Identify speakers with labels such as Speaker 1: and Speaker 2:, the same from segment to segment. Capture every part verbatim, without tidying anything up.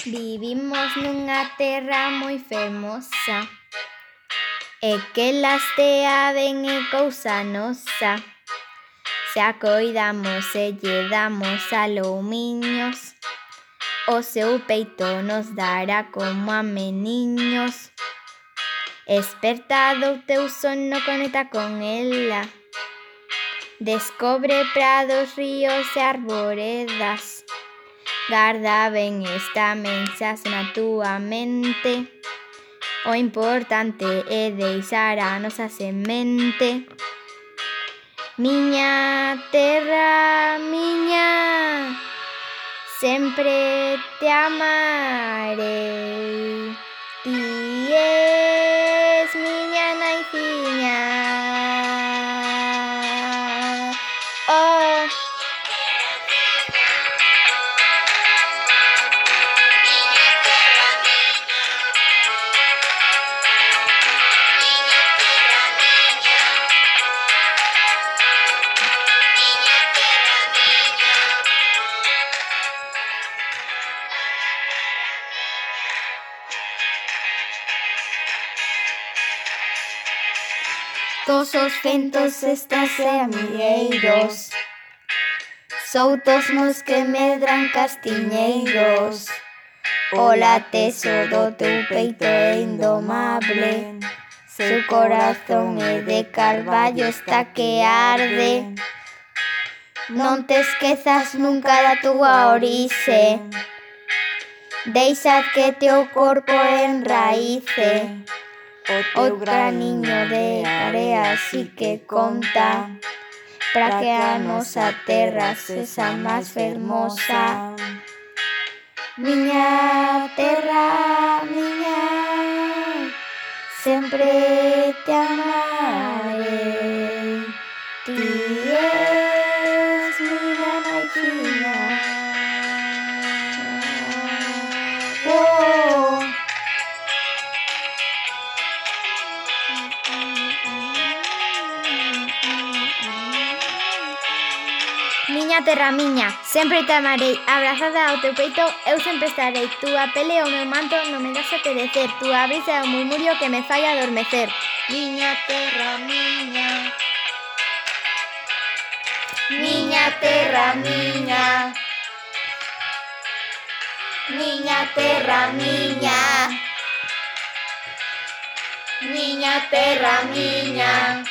Speaker 1: Vivimos nunha terra moi fermosa e que las tea ben é cousa nosa. Se a coidamos e lle damos aloumiños, o seu peito nos dará como a meniños. Esperta do teu sono, conecta con ela. Descobre prados, ríos e arboredas. Garda ben esta mensaxe na túa mente. O importante é deixar a nosa semente. Miña terra, miña, sempre te amarei. Ti es miña naiciña. Oh. Todos os ventos estas e amigueiros, soutos nos que medran castiñeiros. O lateso do teu peito é indomable, seu corazón é de carballo, está que arde. Non te esquezas nunca da túa orixe, deixa que teu corpo enraíce. O graniño de area sí que conta, para que a nosa terra sexa máis fermosa. Miña terra, miña, sempre te amarei. Ti es miña naiciña. Oh. Miña terra miña, sempre te amarei. Abrazada ao teu peito, eu sempre estarei. Túa pele o meu manto non me das a perecer. Túa brisa é o murmurio que me fai adormecer. Miña terra miña, miña terra miña, miña terra miña, miña terra miña.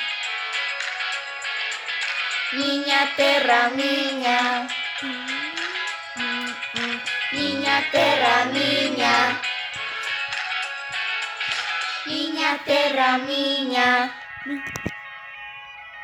Speaker 1: Miña terra miña, miña terra miña, miña terra miña.